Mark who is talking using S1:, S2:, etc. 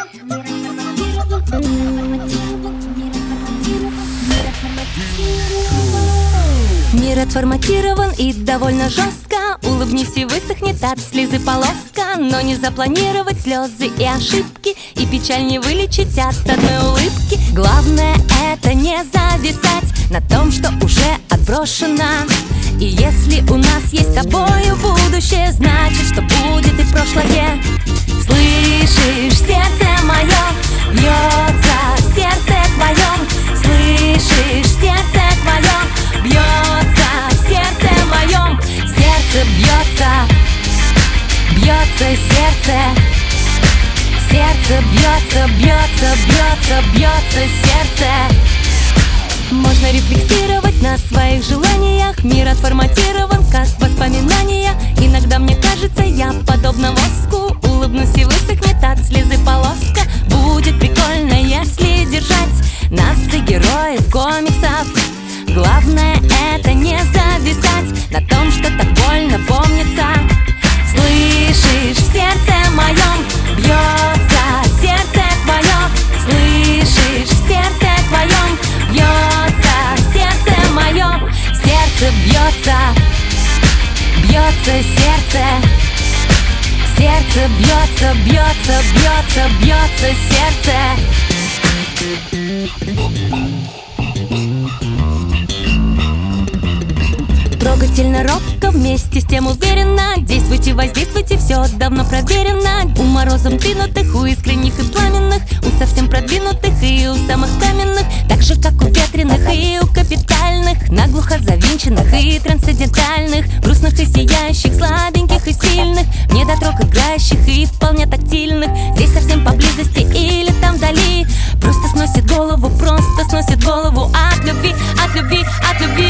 S1: Мир отформатирован и довольно жестко. Улыбнись и высохнет от слезы полоска. Но не запланировать слезы и ошибки, и печаль не вылечить от одной улыбки. Главное это не зависать на том, что уже отброшено. И если у нас есть с тобою будущее, значит, что будет и прошлое. Слышишь, сердце мое бьется в сердце твоем. Слышишь, сердце твое бьется в сердце моем. Сердце бьется, бьется сердце. Сердце бьется, бьется, бьется, бьется сердце. Можно рефлексировать на своих желаниях. Мир отформатирован, как воспоминания. Иногда мне кажется, я подобна воску. Улыбнусь и высохнет от слезы полоска. Будет прикольно, если держать нас за героев комиксов. Главное это не зависать на том, что так больно помнится. Слышишь, в сердце моем бьется сердце твое. Слышишь, в сердце твоем бьется сердце мое. Сердце бьется, бьется сердце. Сердце бьется, бьется, бьется, бьется сердце. Трогательно, робко, вместе с тем уверенно. Действуйте, воздействуйте, все давно проверено. У морозом двинутых, у искренних и пламенных, у совсем продвинутых и у самых каменных. Так же, как у ветреных и у капитальных, наглухо завинченных и трансцендентальных, грустных и сияющих, слабеньких и сильных, недотрог играющих и вполне тактильных. Здесь совсем поблизости или там вдали. Просто сносит голову от любви, от любви, от любви.